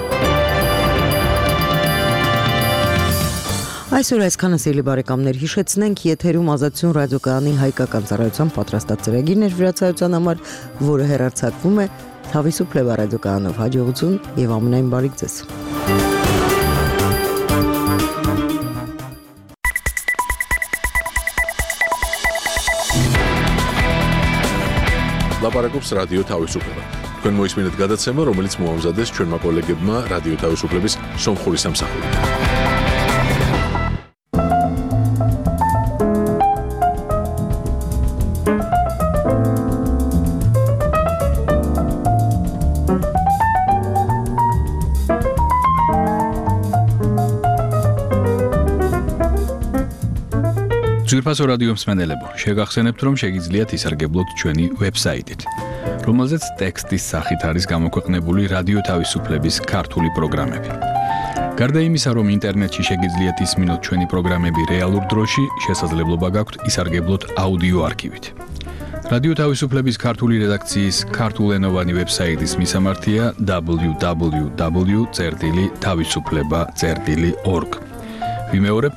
Այսօր այսքանը սիրելի բարեկամներ, հիշեցնենք եթերում Ազատություն ռադիոկայանի հայկական ծառայության պատրաստած ծրագիրն էր վրացայության համար, որը հեռարձակվում է Հավիսուփլեվա ռադիոկայանով։ Հաջողություն եւ ամենայն բարիք ձեզ։ Լապարակობს ռադիո Თავისუფლება։ Თქვენ მოისმინეთ გადაცემა, რომელიც მოამზადეს ჩვენმა კოლეგებმა რადიო თავისუფლების სომხური სამსახურით. Ձյուրպասո ռադիո მსმენელებო, შეგახსენებთ, რომ შეგიძლიათ ისარგებლოთ ჩვენი ვებსაიტით, რომელზეც ტექსტის სახით არის გამოქვეყნებული რადიო თავისუფლების ქართული პროგრამები. გარდა იმისა, რომ ინტერნეტში შეგიძლიათ ისმინოთ ჩვენი პროგრამები რეალურ დროში, შესაძლებლობა გაქვთ ისარგებლოთ აუდიო არქივით. რადიო თავისუფლების ქართული რედაქციის ქართულენოვანი ვებსაიტის მისამართია www.tavisufleba.org. ვიმეორებ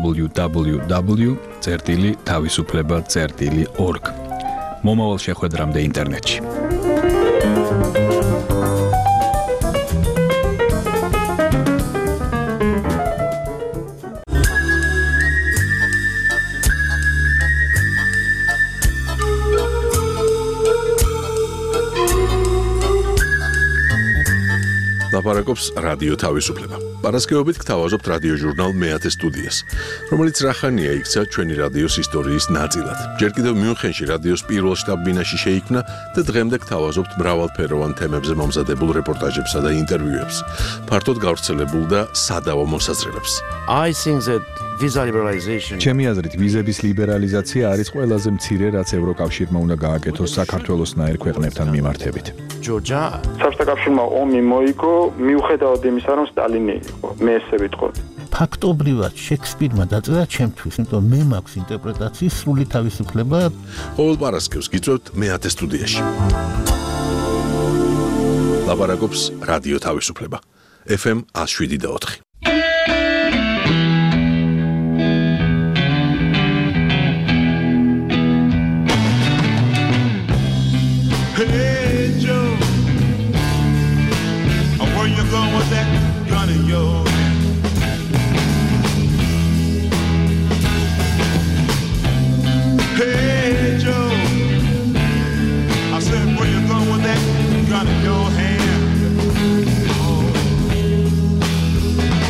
www.tavisufleba.org. მომავალ შეხვედრამდე ინტერნეტში. ლაპარაკობს რადიო თავისუფლება. Პარასკევობით გთავაზობთ რადიო ჟურნალ მეათე სტუდიას, რომელიც რახანია იქცა ჩვენი რადიოს ისტორიის ნაწილად. ჯერ კიდევ მიუნხენში რადიოს პირველ შტაბ-ბინაში შეიქმნა და დღემდე გთავაზობთ მრავალფეროვან თემებზე მომზადებულ რეპორტაჟებსა და ინტერვიუებს, ფართოდ გავრცელებულ და სადავო მოსაზრებებს. I think that visa liberalization. ჩემი აზრით, ვიზების ლიბერალიზაცია არის ყველაზე მცირე, რაც ევროკავშირმა უნდა გააკეთოს საქართველოსნაირ ქვეყნებთან მიმართებით. Georgia. საბჭოთა კავშირმა ომი მოიგო, მიუხედავად იმისა, რომ სტალინი იყო, მე ესე ვიტყოდი. ფაქტობრივად შექსპირმა დაწერა ჩემთვის, იმიტომ მე მაქვს ინტერპრეტაციის სრული თავისუფლება. ყოველ პარასკევს გიწევთ მეათე სტუდიაში. ლაპარაკობს რადიო თავისუფლება. FM 107.4. Hey Joe, where you going with that gun in your hand? Hey Joe, I said where you going with that gun in your hand? Oh.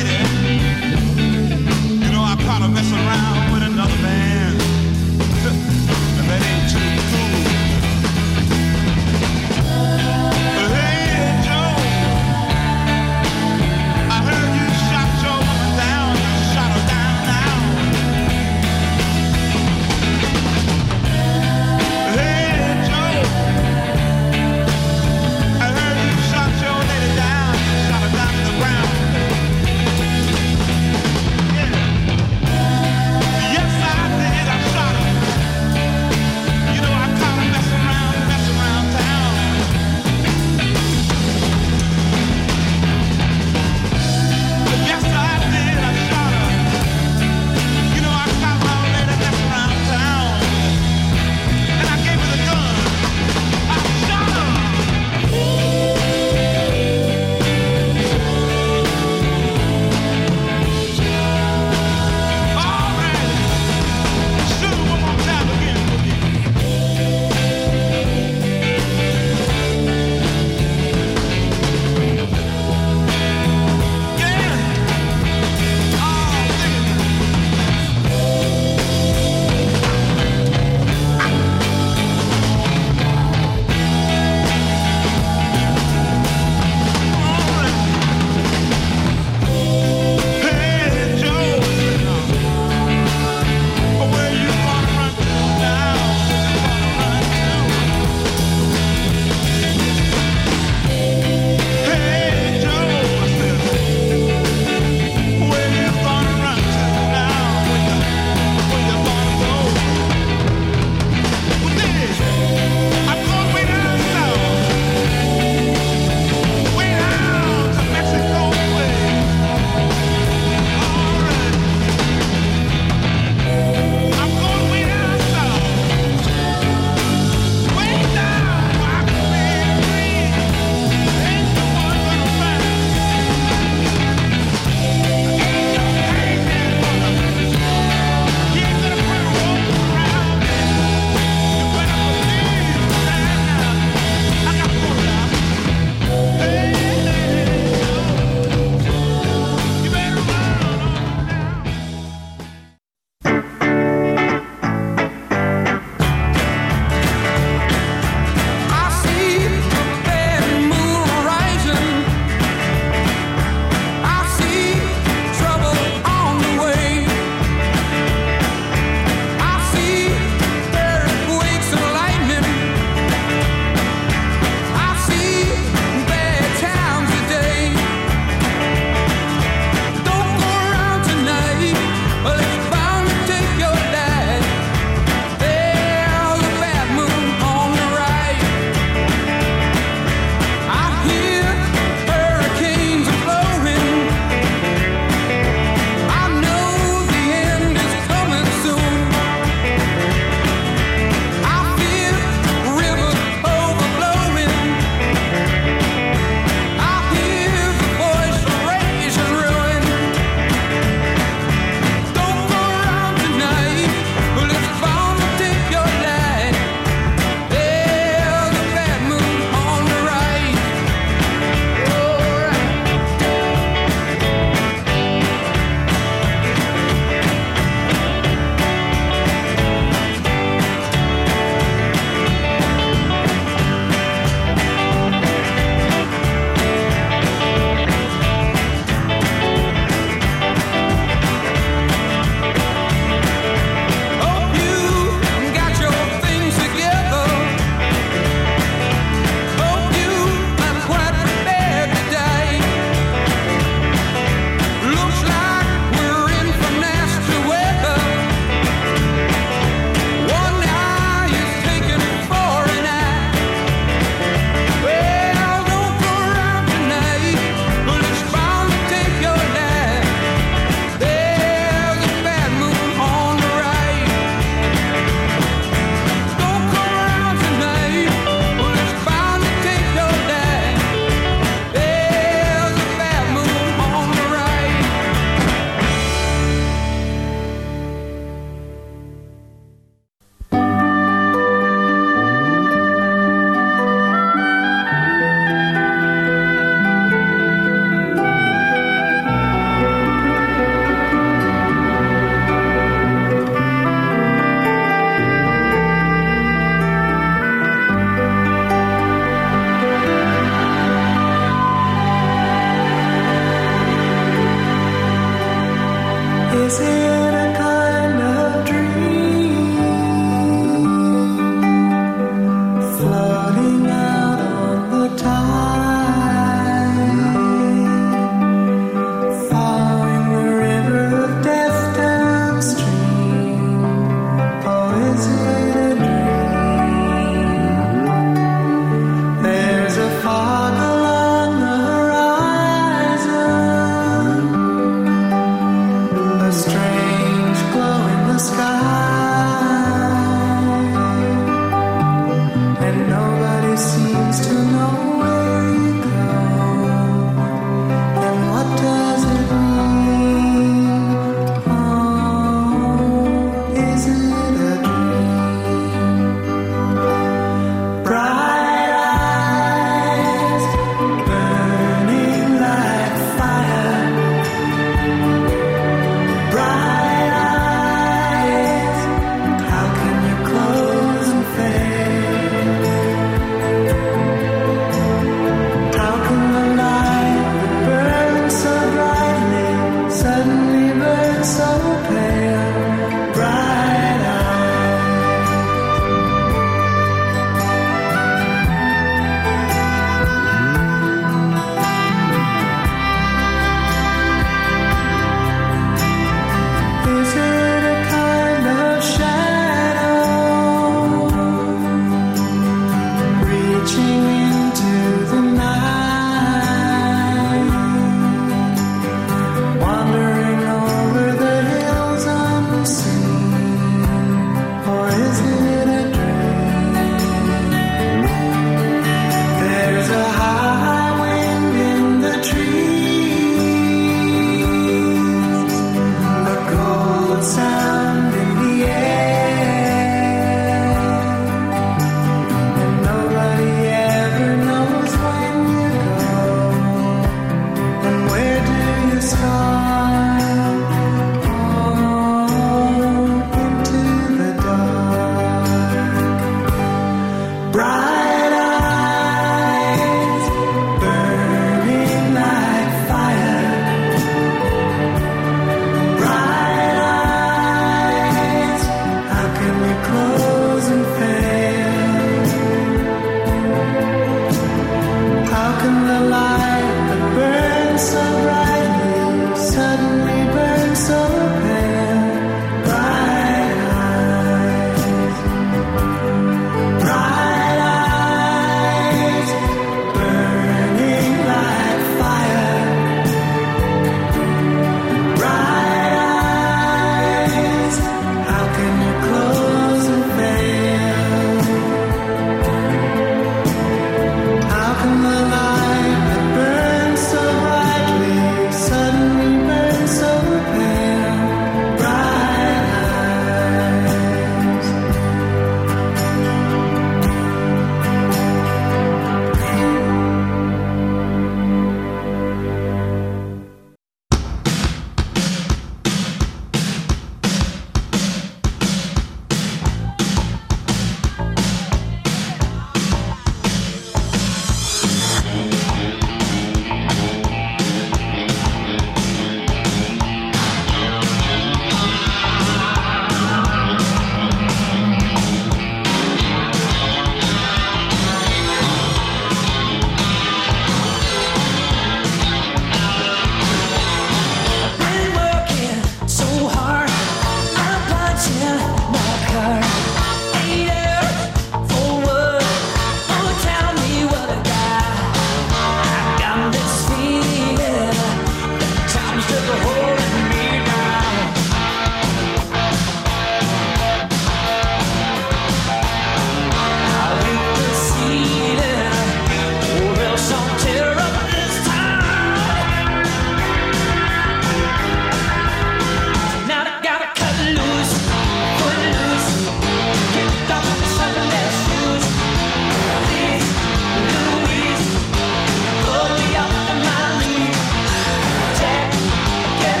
Get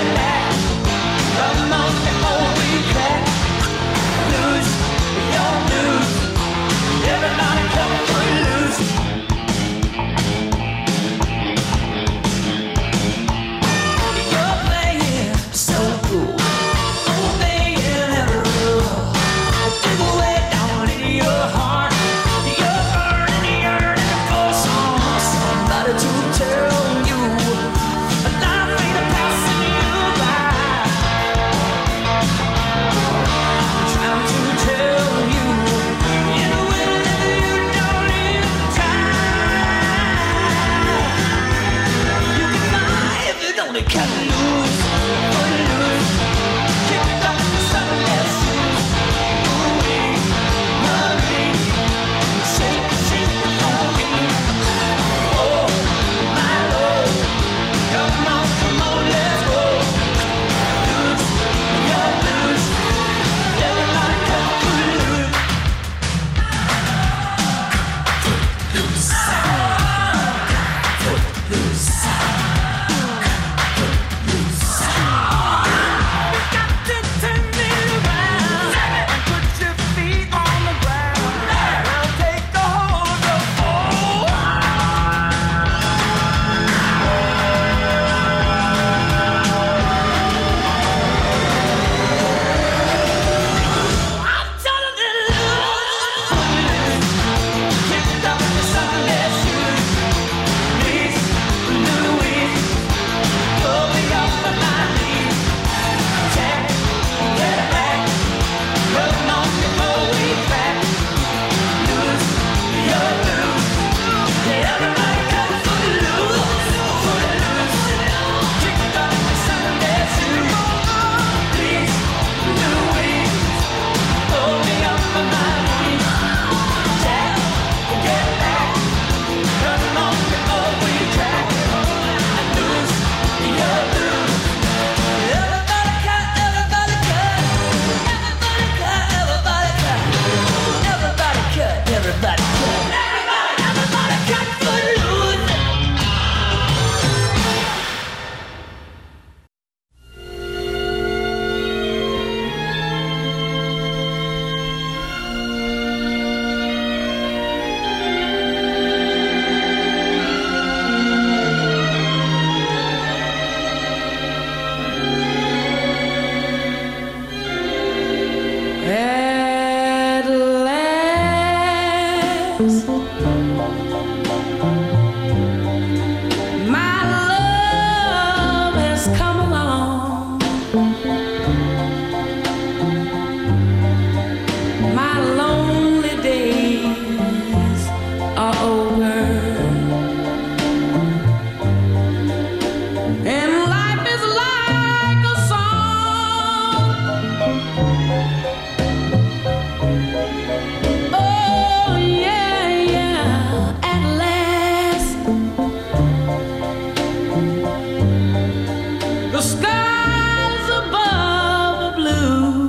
the skies above are blue.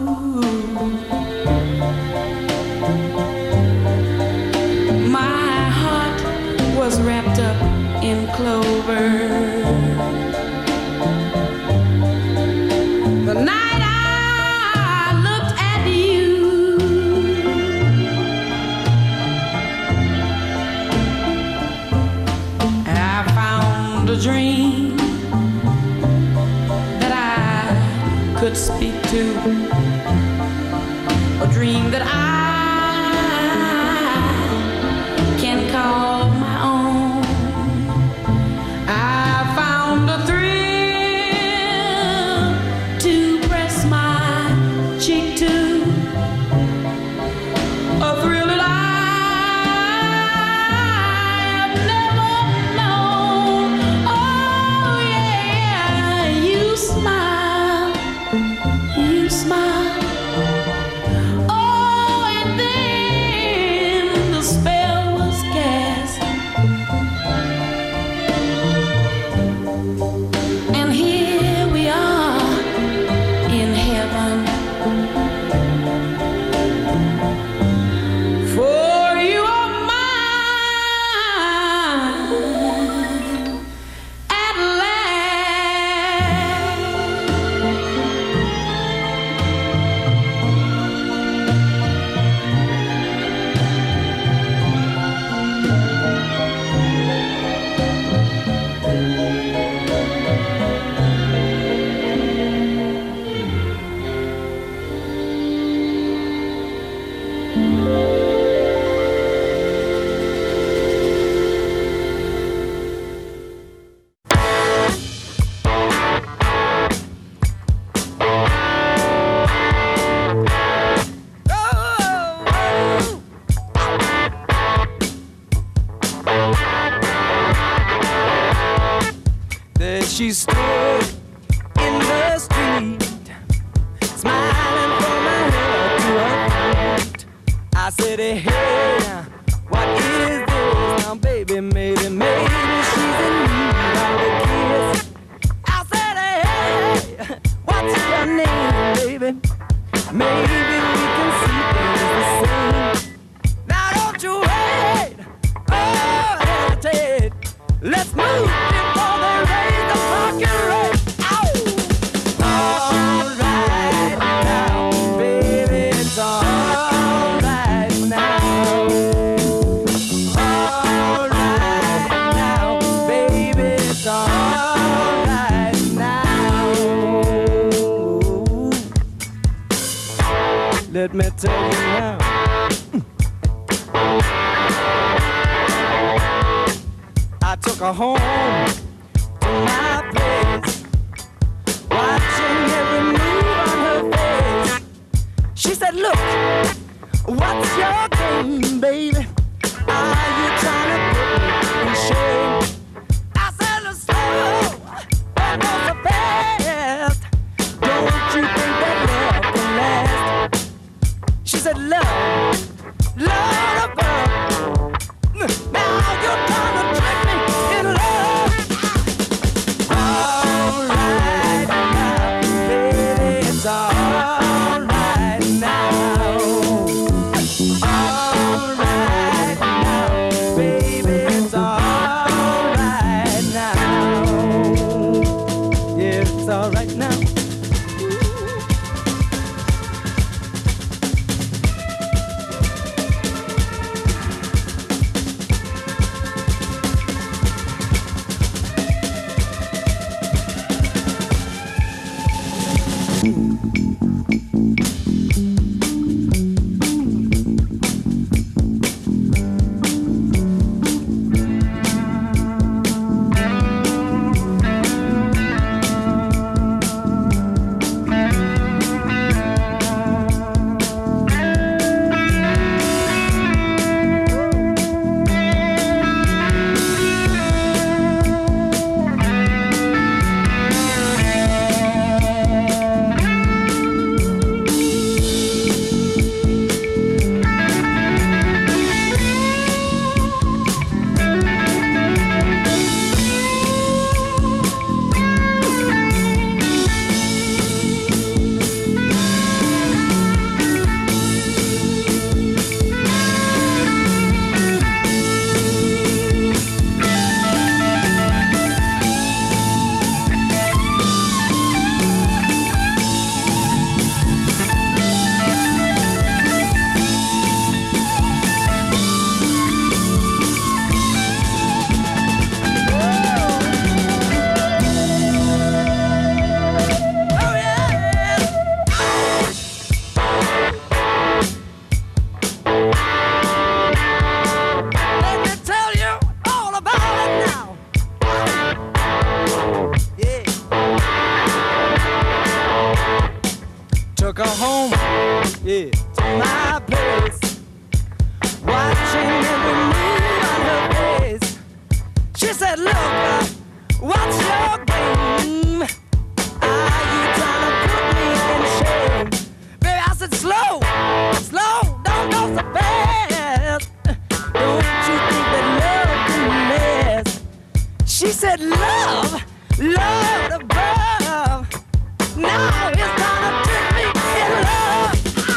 My heart was wrapped up in clover. The night I looked at you, I found a dream that I could speak to, a dream that I can call my own. I found a thrill to press my cheek to, a thrill that I have never known. Oh yeah, you smile, you smile. Oh, and then the spell was cast, and here we are in heaven. For you are mine at last. There she stood in the street, smiling from her head to her feet. I said, hey, what is this now, baby? Maybe she's in need of a kiss. I said, hey, what's your name, baby? Maybe we can see things the same. Now don't you wait, oh, hesitate. Let's move before they raise the fucking rate. Ow! All right now, baby, it's all right now. All right now, baby, it's all right now. Let me tell you now. I took her home to my place, watching every move on her face. She said, look, what's your game, baby? Are you trying to put me in shame? I said, look, slow, but not so fast. Don't you think that love can last? She said, love, love above. Now you're trying to trick me in love. All right now, baby, it's all right now. All right now, baby, it's all right now. Yeah, it's all right now. took her home, yeah, to my place, watching every move on her face. She said, look, what's your game? Are you trying to put me in shame? Baby, I said, slow, don't go so fast. Don't you think that love can last? She said, love above. Now it's time to trick me in love.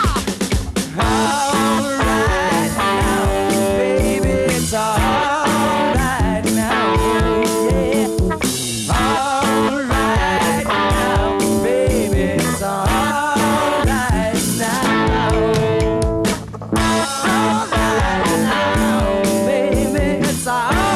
All right now, baby, it's all right now, yeah. All right now, baby, it's all right now. All right now, baby, it's all right.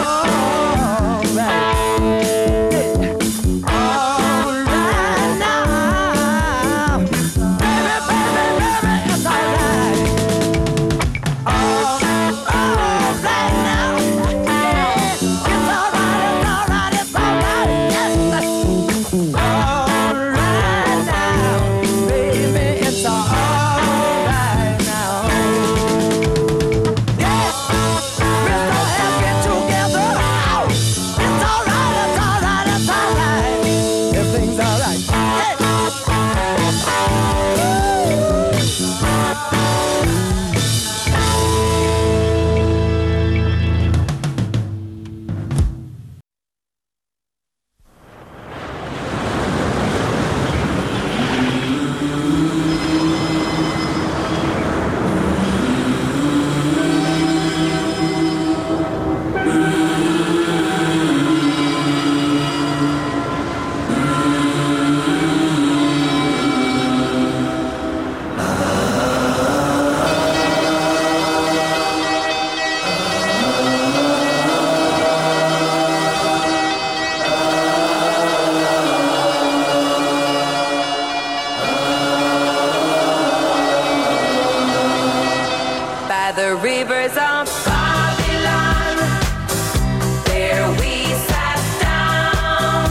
The rivers of Babylon, there we sat down.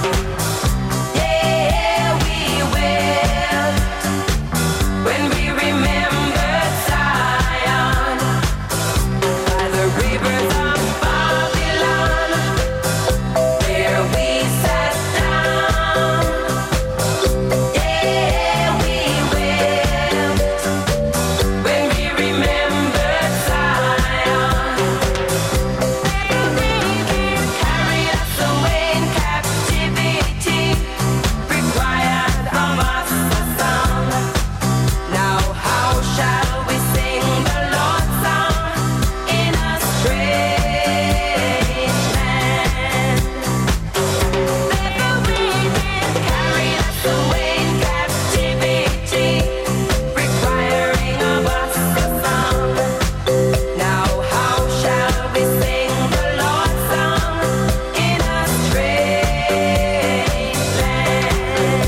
Yeah, we wept when we remembered Zion. By the rivers of Babylon, there we sat down. Yeah, we wept when we remembered Zion. Carried us away in captivity, required of us a song. Now how shall we sing the Lord's song in a strange land? Carried us away in captivity, requiring of us a song. Now how shall we sing the Lord's song in a strange land?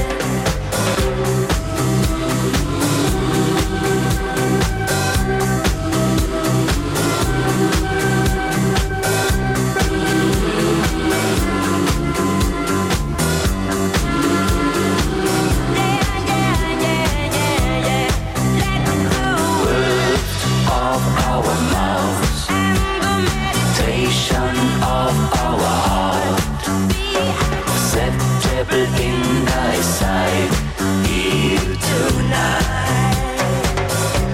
Of our mouths and the meditation of our heart, acceptable in thy sight, here tonight.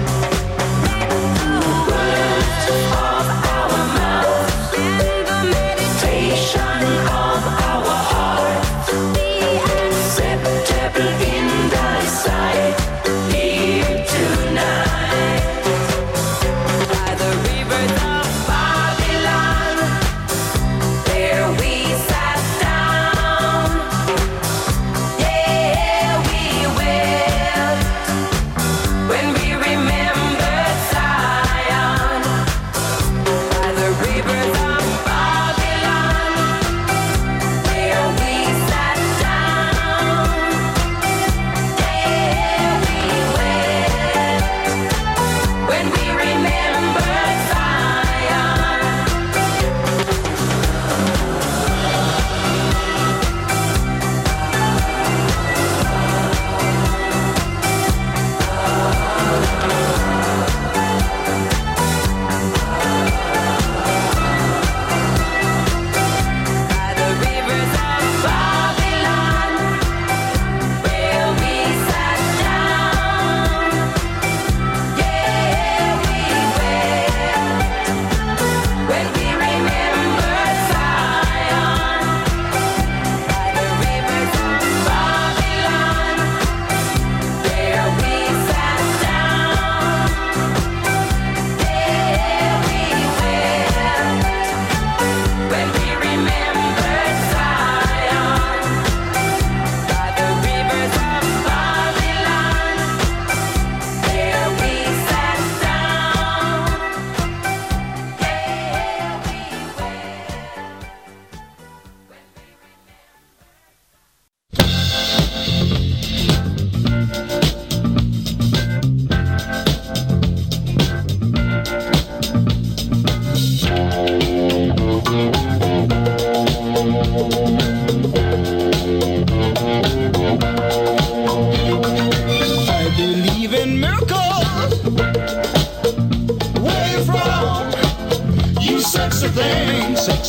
Words of our mouths and the meditation of our heart, acceptable in thy sight, here tonight. By the rivers of Babylon, there we sat down. Yeah, we wept when we remembered Zion. By the rivers of Babylon, there we sat down.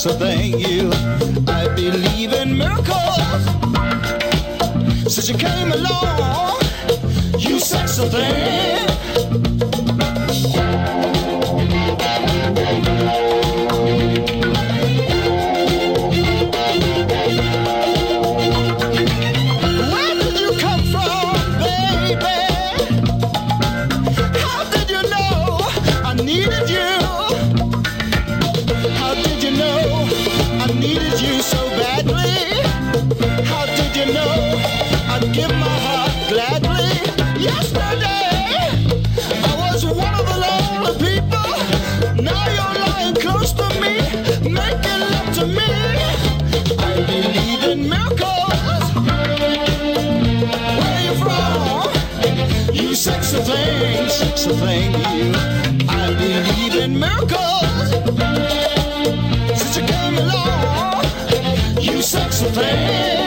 sexy thing, you. I believe in miracles. Since you came along, you sexy thing. Where did you come from, baby? How did you know I needed you? How did you know I needed you so badly? How did you know I'd give my heart gladly? Yesterday I was one of the lonely people. Now you're lying close to me, making love to me. I believe in miracles. Where you from? You sexy thing, you. I believe in miracles. Since you came along, you sexy thing.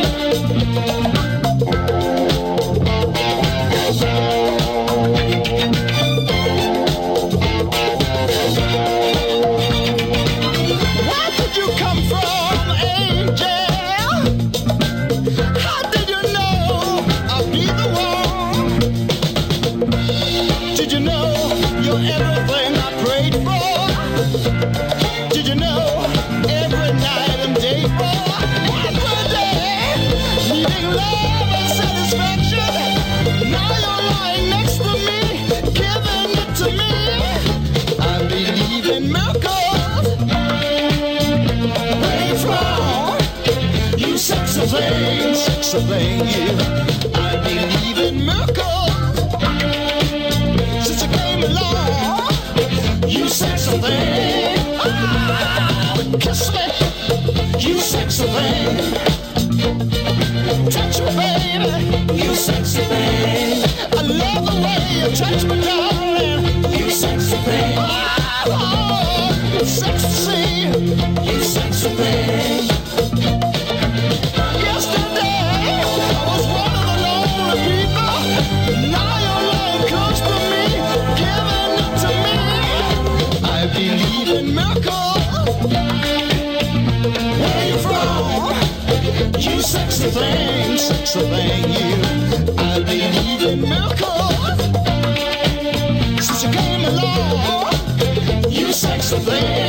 Where did you come from, angel? How did you know I'd be the one? Did you know you're everything I prayed for? Did you know every night and day for? Every day, needing love and satisfaction. Now you're lying next to me, giving it to me. I believe in miracles. Where you from? You sexy thing, you. I believe in miracles. Since you came along, you sexy thing. Oh, kiss me, you sexy thing. Touch me, baby, you sexy thing. I love the way you touch me, darling. You sexy thing. Oh, it's sexy to see you sexy thing. Yesterday I was one of the lonely people. Now you're lying close to me, giving it to me. I believe in miracles. Where you from? You sexy thing, you. I believe in miracles. Since you came along, you sexy thing.